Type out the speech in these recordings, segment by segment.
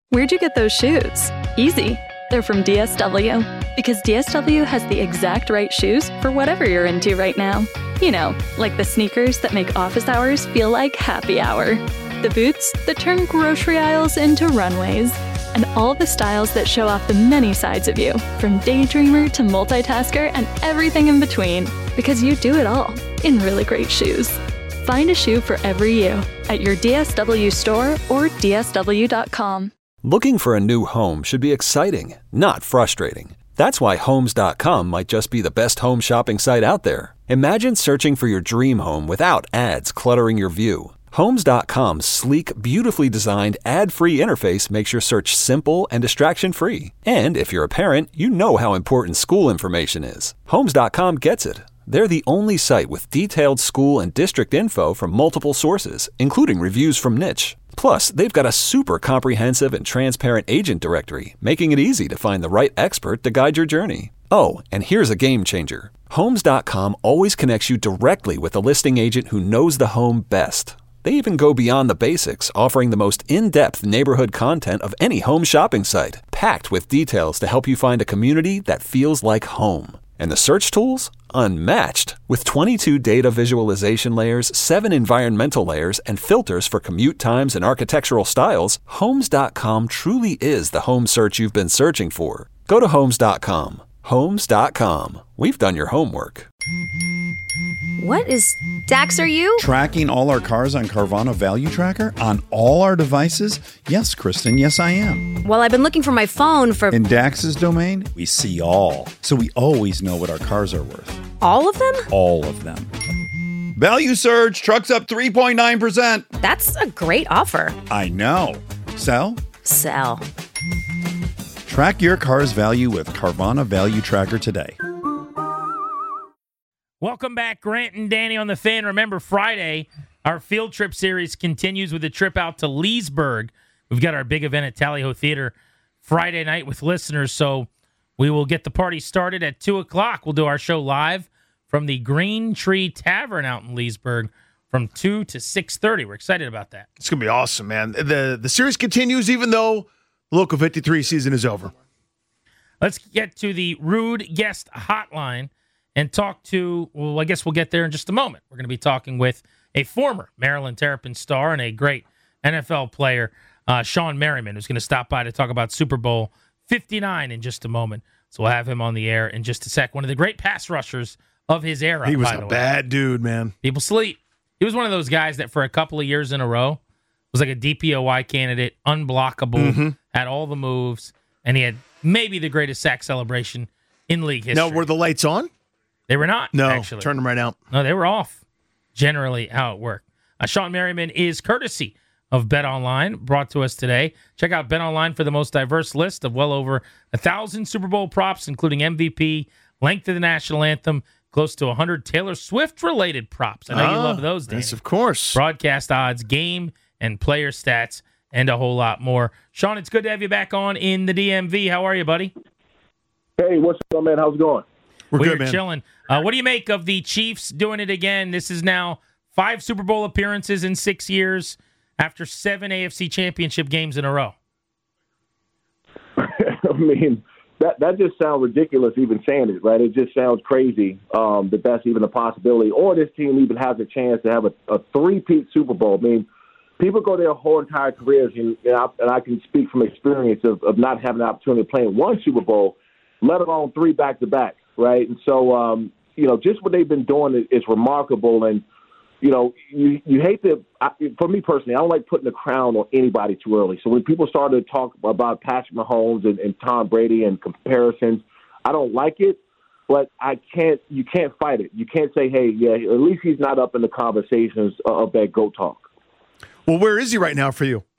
Where'd you get those shoes? Easy. They're from DSW. Because DSW has the exact right shoes for whatever you're into right now. You know, like the sneakers that make office hours feel like happy hour. The boots that turn grocery aisles into runways. And all the styles that show off the many sides of you, from daydreamer to multitasker and everything in between. Because you do it all in really great shoes. Find a shoe for every you at your DSW store or DSW.com. Looking for a new home should be exciting, not frustrating. That's why Homes.com might just be the best home shopping site out there. Imagine searching for your dream home without ads cluttering your view. Homes.com's sleek, beautifully designed, ad-free interface makes your search simple and distraction-free. And if you're a parent, you know how important school information is. Homes.com gets it. They're the only site with detailed school and district info from multiple sources, including reviews from Niche. Plus, they've got a super comprehensive and transparent agent directory, making it easy to find the right expert to guide your journey. Oh, and here's a game changer. Homes.com always connects you directly with the listing agent who knows the home best. They even go beyond the basics, offering the most in-depth neighborhood content of any home shopping site, packed with details to help you find a community that feels like home. And the search tools? Unmatched. With 22 data visualization layers, 7 environmental layers, and filters for commute times and architectural styles, Homes.com truly is the home search you've been searching for. Go to Homes.com. Homes.com. We've done your homework. What is... Dax, are you? Tracking all our cars on Carvana Value Tracker on all our devices? Yes, Kristen, yes I am. Well, I've been looking for my phone for... In Dax's domain, we see all. So we always know what our cars are worth. All of them? All of them. Value surge, trucks up 3.9%. That's a great offer. I know. Sell? Sell. Track your car's value with Carvana Value Tracker today. Welcome back, Grant and Danny on the Fan. Remember, Friday, our field trip series continues with a trip out to Leesburg. We've got our big event at Tally Ho Theater Friday night with listeners, so we will get the party started at 2 o'clock. We'll do our show live from the Green Tree Tavern out in Leesburg from 2 to 6:30. We're excited about that. It's going to be awesome, man. The series continues even though the Local 53 season is over. Let's get to the Rude Guest Hotline and talk to, well, I guess we'll get there in just a moment. We're going to be talking with a former Maryland Terrapin star and a great NFL player, Shawne Merriman, who's going to stop by to talk about Super Bowl 59 in just a moment. So we'll have him on the air in just a sec. One of the great pass rushers of his era. He was a bad dude, man. People sleep. He was one of those guys that for a couple of years in a row was like a DPOY candidate, unblockable, had all the moves, and he had maybe the greatest sack celebration in league history. Now, were the lights on? They were not, no, actually. Turn them right out. No, they were off, generally how it worked. Shawne Merriman is courtesy of BetOnline, brought to us today. Check out BetOnline for the most diverse list of well over 1,000 Super Bowl props, including MVP, length of the national anthem, close to 100 Taylor Swift-related props. I know you love those, Danny. Yes, of course. Broadcast odds, game and player stats, and a whole lot more. Shawne, it's good to have you back on in the DMV. How are you, buddy? Hey, what's up, man? How's it going? We're good, man. Chilling. What do you make of the Chiefs doing it again? This is now 5 Super Bowl appearances in 6 years after 7 AFC championship games in a row. I mean, that just sounds ridiculous even saying it, right? It just sounds crazy that that's even a possibility. Or this team even has a chance to have a three-peat Super Bowl. I mean, people go their whole entire careers, and I can speak from experience of not having the opportunity of playing one Super Bowl, let alone 3 back-to-back, right? And so, just what they've been doing is remarkable. And, you hate to – for me personally, I don't like putting the crown on anybody too early. So when people started to talk about Patrick Mahomes and Tom Brady and comparisons, I don't like it, but you can't fight it. You can't say, hey, yeah, at least he's not up in the conversations of that GOAT talk. Well, where is he right now for you?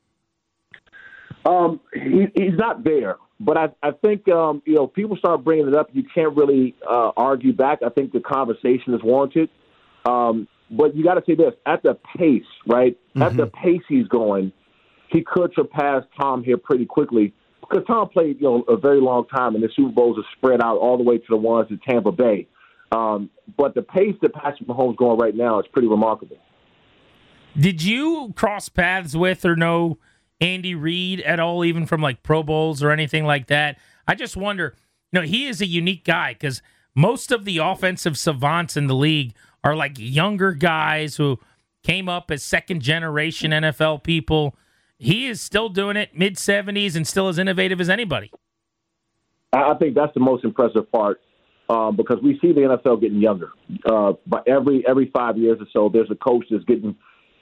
He's not there. But I think, people start bringing it up. You can't really argue back. I think the conversation is warranted. But you got to say this, at the pace, right? Mm-hmm. At the pace he's going, he could surpass Tom here pretty quickly because Tom played, a very long time, and the Super Bowls are spread out all the way to the ones in Tampa Bay. But the pace that Patrick Mahomes going right now is pretty remarkable. Did you cross paths with or know Andy Reid at all, even from like Pro Bowls or anything like that? I just wonder, he is a unique guy because most of the offensive savants in the league are like younger guys who came up as second-generation NFL people. He is still doing it, mid-70s, and still as innovative as anybody. I think that's the most impressive part because we see the NFL getting younger. But every 5 years or so, there's a coach that's getting,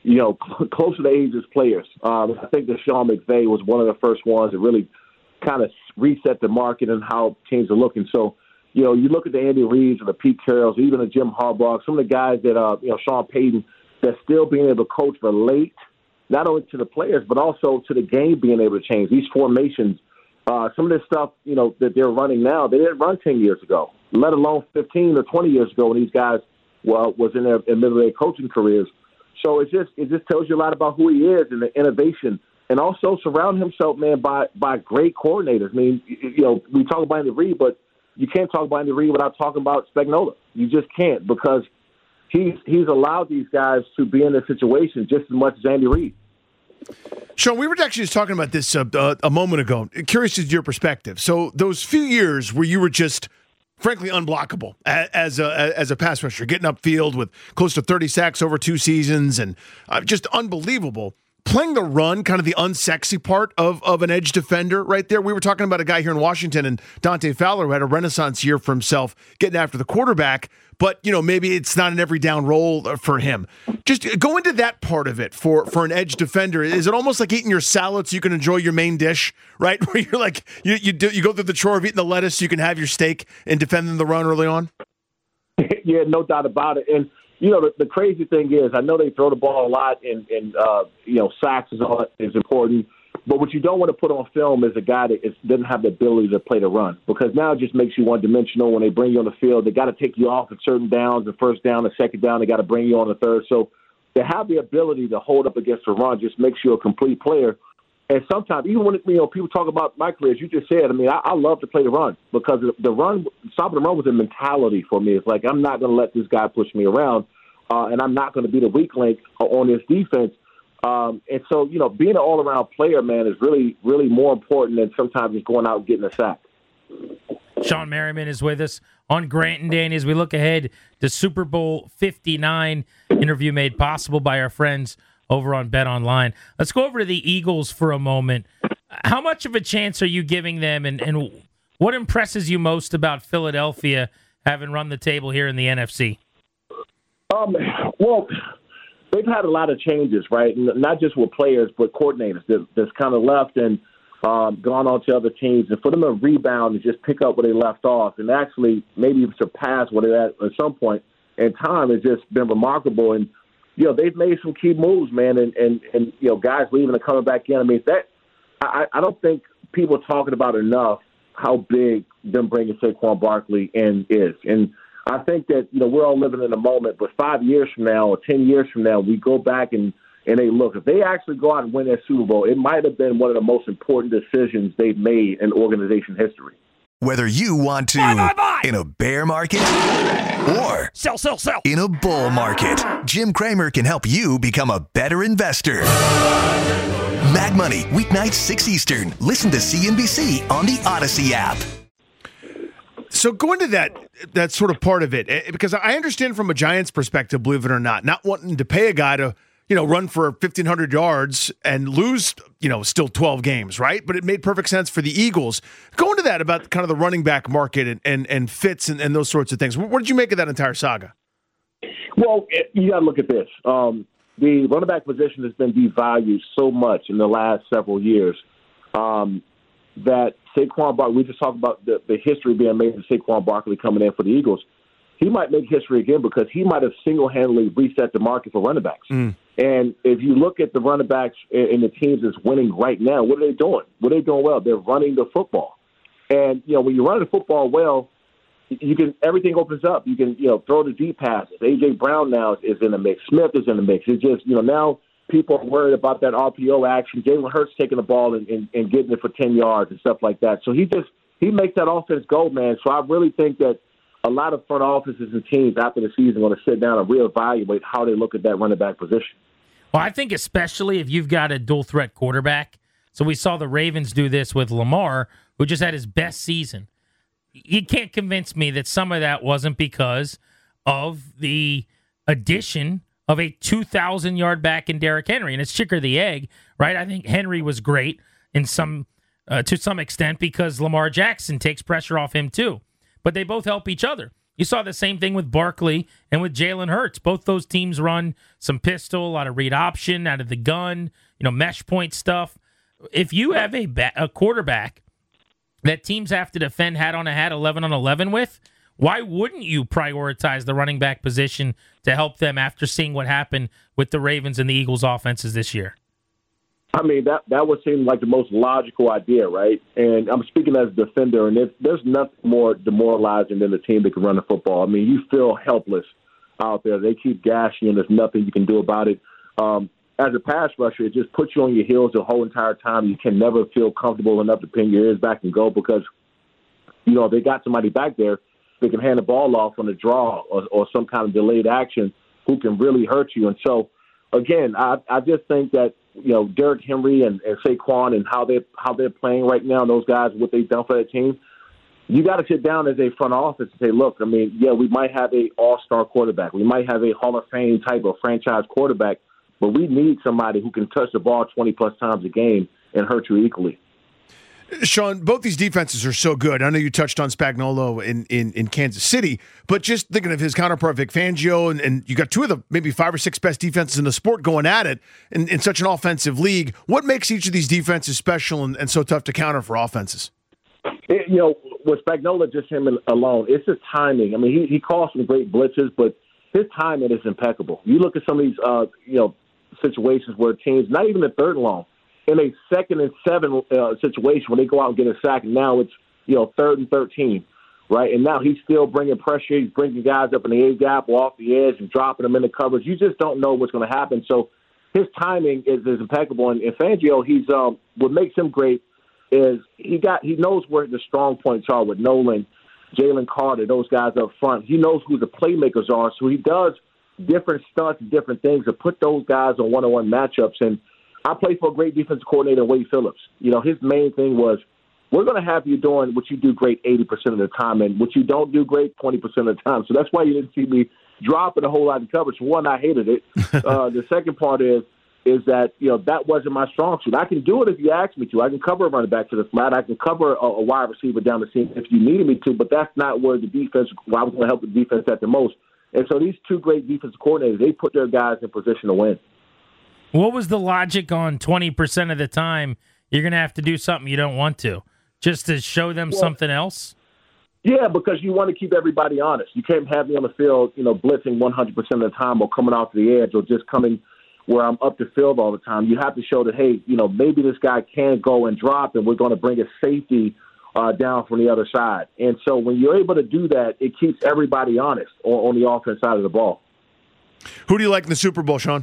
closer to age as players. I think that Sean McVay was one of the first ones that really kind of reset the market and how teams are looking. So, you look at the Andy Reids or the Pete Carrolls, even the Jim Harbaugh, some of the guys that, Sean Payton, that's still being able to coach relate not only to the players but also to the game being able to change. These formations, some of this stuff, that they're running now, they didn't run 10 years ago, let alone 15 or 20 years ago when these guys was in their middle of their coaching careers. So it just tells you a lot about who he is and the innovation, and also surround himself, man, by great coordinators. I mean, we talk about Andy Reid, but you can't talk about Andy Reid without talking about Spagnuolo. You just can't, because he's allowed these guys to be in this situation just as much as Andy Reid. Sean, we were actually just talking about this a moment ago. Curious as to your perspective. So those few years where you were just, frankly, unblockable as a pass rusher, getting upfield with close to 30 sacks over 2 seasons and just unbelievable. Playing the run, kind of the unsexy part of an edge defender right there. We were talking about a guy here in Washington, and Dante Fowler, who had a renaissance year for himself getting after the quarterback, but, maybe it's not an every down role for him. Just go into that part of it for an edge defender. Is it almost like eating your salad so you can enjoy your main dish, right? Where you're like, you go through the chore of eating the lettuce so you can have your steak and defending the run early on? Yeah, no doubt about it. And, the crazy thing is, I know they throw the ball a lot, and sacks is important. But what you don't want to put on film is a guy that doesn't have the ability to play the run, because now it just makes you one-dimensional. When they bring you on the field, they got to take you off at certain downs, the first down, the second down, they got to bring you on the third. So to have the ability to hold up against the run just makes you a complete player. And sometimes, even when people talk about my career, as you just said, I love to play the run, because the run, stopping the run was a mentality for me. It's like, I'm not going to let this guy push me around, and I'm not going to be the weak link on this defense. And so, being an all-around player, man, is really, really more important than sometimes just going out and getting a sack. Sean Merriman is with us on Grant and Danny as we look ahead to Super Bowl 59, interview made possible by our friends over on Bet Online. Let's go over to the Eagles for a moment. How much of a chance are you giving them, and what impresses you most about Philadelphia having run the table here in the NFC? Well, they've had a lot of changes, right? Not just with players, but coordinators that's kind of left and gone on to other teams. And for them to rebound and just pick up where they left off and actually maybe even surpass what they're at some point in time has just been remarkable. And, they've made some key moves, man, and guys leaving and coming back in. I don't think people are talking about enough how big them bringing Saquon Barkley in is. And I think that, we're all living in a moment, but 5 years from now or 10 years from now, we go back and they look. If they actually go out and win that Super Bowl, it might have been one of the most important decisions they've made in organization history. Whether you want to in a bear market or sell in a bull market, Jim Cramer can help you become a better investor. Mad Money, weeknights 6 Eastern. Listen to CNBC on the Odyssey app. So go into that sort of part of it, because I understand from a Giants perspective, believe it or not wanting to pay a guy to, run for 1,500 yards and lose, still 12 games, right? But it made perfect sense for the Eagles. Go into that about kind of the running back market and fits and those sorts of things. What did you make of that entire saga? Well, you got to look at this. The running back position has been devalued so much in the last several years that Saquon Barkley, we just talked about the history being made of Saquon Barkley coming in for the Eagles. He might make history again because he might have single-handedly reset the market for running backs. And if you look at the running backs in the teams that's winning right now, what are they doing? What are they doing well? They're running the football. And, when you're running the football well, everything opens up. You can, throw the deep passes. A.J. Brown now is in the mix. Smith is in the mix. It's just, now people are worried about that RPO action. Jalen Hurts taking the ball and getting it for 10 yards and stuff like that. So he makes that offense go, man. So I really think that a lot of front offices and teams after the season are going to sit down and reevaluate how they look at that running back position. Well, I think especially if you've got a dual threat quarterback, So we saw the Ravens do this with Lamar, who just had his best season. You can't convince me that some of that wasn't because of the addition of a 2,000-yard back in Derrick Henry. And it's chicken or the egg, right? I think Henry was great in to some extent because Lamar Jackson takes pressure off him too. But they both help each other. You saw the same thing with Barkley and with Jalen Hurts. Both those teams run some pistol, a lot of read option, out of the gun, mesh point stuff. If you have a quarterback that teams have to defend hat on a hat, 11 on 11 with, why wouldn't you prioritize the running back position to help them after seeing what happened with the Ravens and the Eagles offenses this year? I mean, that would seem like the most logical idea, right? And I'm speaking as a defender, and there's nothing more demoralizing than the team that can run the football. I mean, you feel helpless out there. They keep gashing you, and there's nothing you can do about it. As a pass rusher, it just puts you on your heels the whole entire time. You can never feel comfortable enough to pin your ears back and go because, they got somebody back there that can hand the ball off on a draw or some kind of delayed action who can really hurt you. And so, again, I just think that, Derrick Henry and Saquon and how they're playing right now, those guys, what they've done for that team, you got to sit down as a front office and say, look, I mean, yeah, we might have a all-star quarterback. We might have a Hall of Fame type of franchise quarterback, but we need somebody who can touch the ball 20-plus times a game and hurt you equally. Sean, both these defenses are so good. I know you touched on Spagnuolo in Kansas City, but just thinking of his counterpart, Vic Fangio, and you got two of the maybe 5 or 6 best defenses in the sport going at it in such an offensive league. What makes each of these defenses special and so tough to counter for offenses? With Spagnuolo, just him alone, it's his timing. I mean, he calls some great blitzes, but his timing is impeccable. You look at some of these, situations where teams, not even a third and long, in a 2nd and 7 situation when they go out and get a sack, and now it's 3rd and 13, right? And now he's still bringing pressure. He's bringing guys up in the A gap or off the edge and dropping them in the coverage. You just don't know what's going to happen. So his timing is impeccable. And Fangio, what makes him great is he knows where the strong points are with Nolan, Jalen Carter, those guys up front. He knows who the playmakers are, so he does different stunts and different things to put those guys on one-on-one matchups. And I played for a great defensive coordinator, Wade Phillips. His main thing was, we're going to have you doing what you do great 80% of the time, and what you don't do great 20% of the time. So that's why you didn't see me dropping a whole lot of coverage. One, I hated it. The second part is that, that wasn't my strong suit. I can do it if you ask me to. I can cover a running back to the flat. I can cover a wide receiver down the seam if you needed me to, but that's not where I was going to help the defense at the most. And so these two great defensive coordinators, they put their guys in position to win. What was the logic on 20% of the time you're going to have to do something you don't want to, just to show them something else? Yeah, because you want to keep everybody honest. You can't have me on the field, blitzing 100% of the time or coming off the edge or just coming where I'm up the field all the time. You have to show that, hey, maybe this guy can go and drop, and we're going to bring a safety down from the other side. And so when you're able to do that, it keeps everybody honest on the offense side of the ball. Who do you like in the Super Bowl, Sean?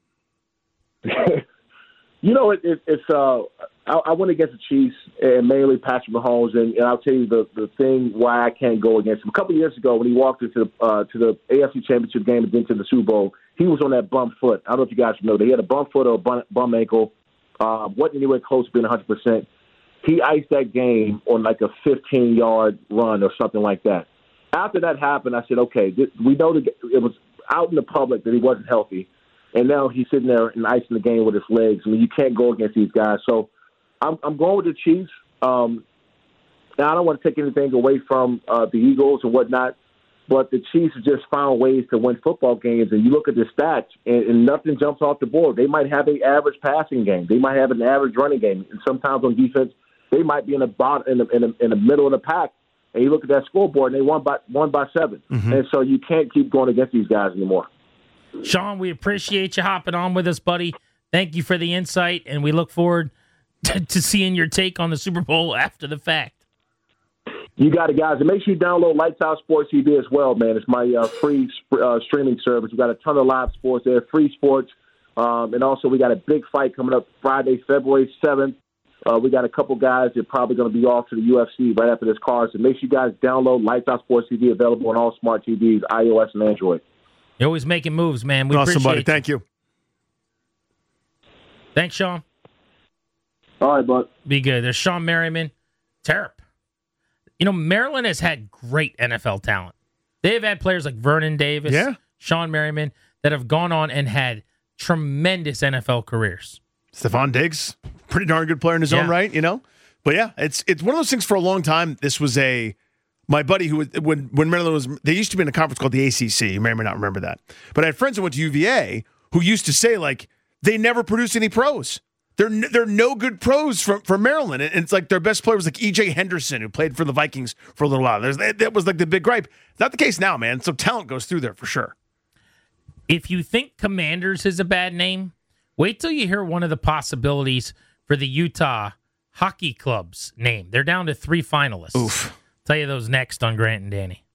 I went against the Chiefs and mainly Patrick Mahomes, and I'll tell you the thing why I can't go against him. A couple of years ago, when he walked into the AFC Championship game and into the Super Bowl, he was on that bum foot. I don't know if you guys know that he had a bum foot or a bum ankle. Wasn't anywhere close to being 100%. He iced that game on like a 15-yard run or something like that. After that happened, I said, okay, we know that it was out in the public that he wasn't healthy. And now he's sitting there and icing the game with his legs. I mean, you can't go against these guys. So I'm going with the Chiefs. Now, I don't want to take anything away from the Eagles and whatnot, but the Chiefs have just found ways to win football games. And you look at the stats, and nothing jumps off the board. They might have an average passing game. They might have an average running game. And sometimes on defense, they might be in the middle of the pack. And you look at that scoreboard, and they won by 7. Mm-hmm. And so you can't keep going against these guys anymore. Sean, we appreciate you hopping on with us, buddy. Thank you for the insight, and we look forward to seeing your take on the Super Bowl after the fact. You got it, guys. And make sure you download Lights Out Sports TV as well, man. It's my free streaming service. We got a ton of live sports there, free sports. And also we got a big fight coming up Friday, February 7th. We got a couple guys that are probably going to be off to the UFC right after this card. So make sure you guys download Lights Out Sports TV, available on all smart TVs, iOS and Android. You're always making moves, man. We awesome, appreciate buddy. you. Thank you. Thanks, Sean. All right, bud. Be good. There's Sean Merriman, Terp. Maryland has had great NFL talent. They've had players like Vernon Davis, Sean Merriman, that have gone on and had tremendous NFL careers. Stephon Diggs, pretty darn good player in his own right, But yeah, it's one of those things for a long time. This was my buddy who, when Maryland was, they used to be in a conference called the ACC. You may or may not remember that. But I had friends who went to UVA who used to say, like, they never produced any pros. There are no good pros from Maryland. And it's like their best player was like E.J. Henderson, who played for the Vikings for a little while. That was like the big gripe. It's not the case now, man. So talent goes through there for sure. If you think Commanders is a bad name, wait till you hear one of the possibilities for the Utah Hockey Club's name. They're down to 3 finalists. Oof. Tell you those next on Grant and Danny.